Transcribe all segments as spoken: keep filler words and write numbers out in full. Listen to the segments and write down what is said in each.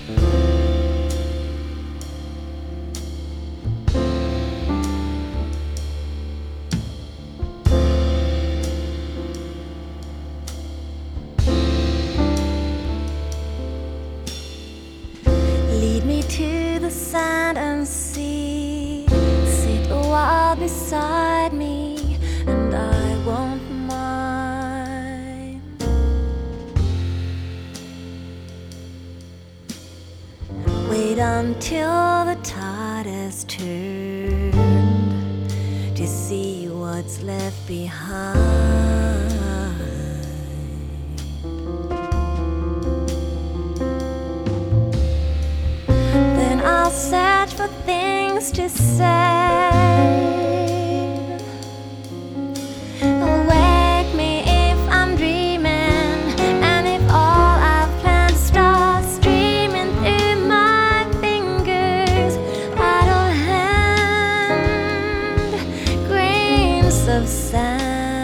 Lead me to the sand and sea. Sit a while beside me, and I won't mind. Wait until the tide has turned to see what's left behind. I'll search for things to say. Awake me if I'm dreaming, and if all I've planned starts streaming through my fingers. Idle hand, grains of sand.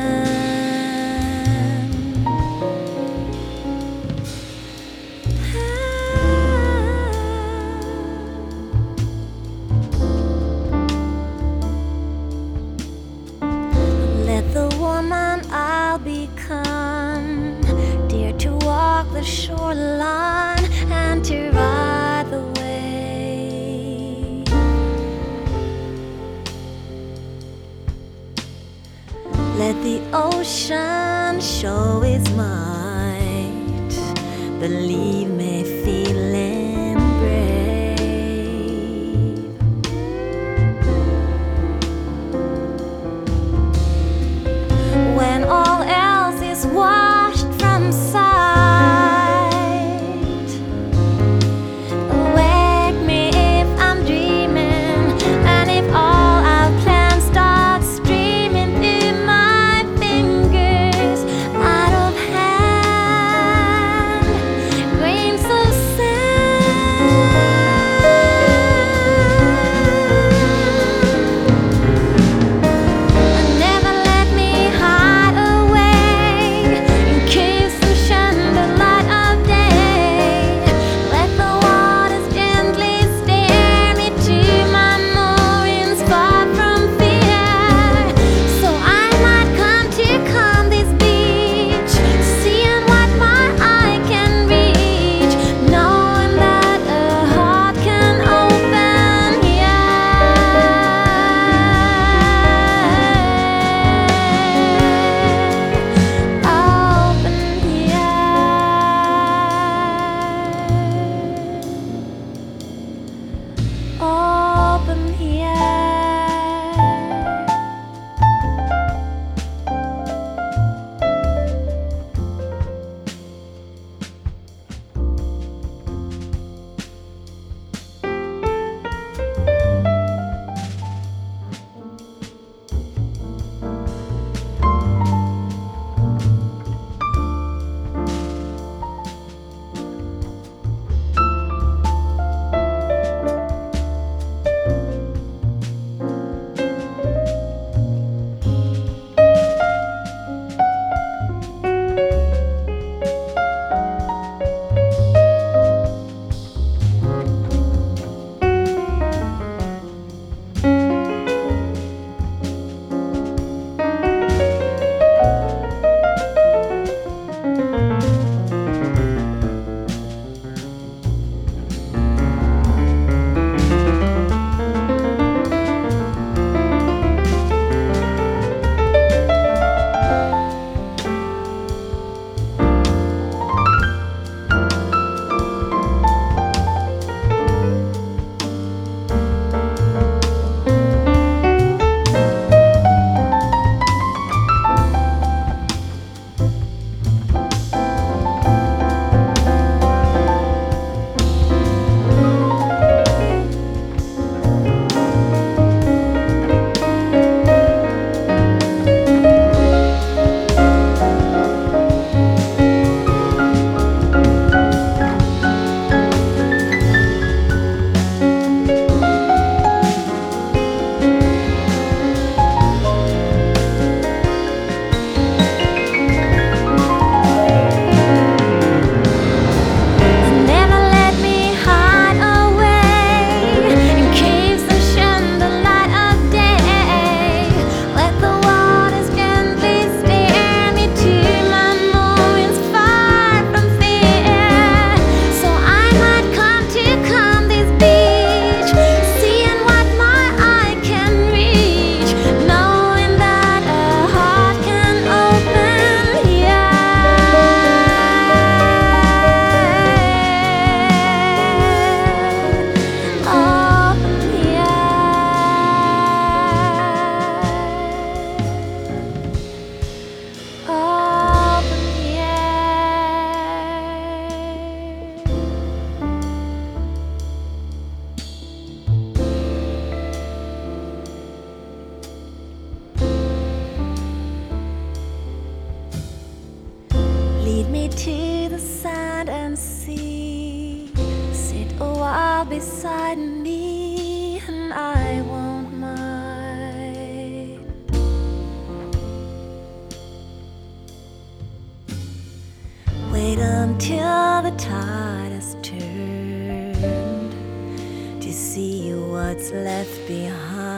The woman I'll become, dare to walk the shoreline and to ride the wave. Let the ocean show its might, believe me, feeling brave. When all else is washed from sight, awake me if I'm dreaming, and if all our plans start streaming through my fingers. Idle hand, grains beside me, and I won't mind. Wait until the tide has turned to see what's left behind.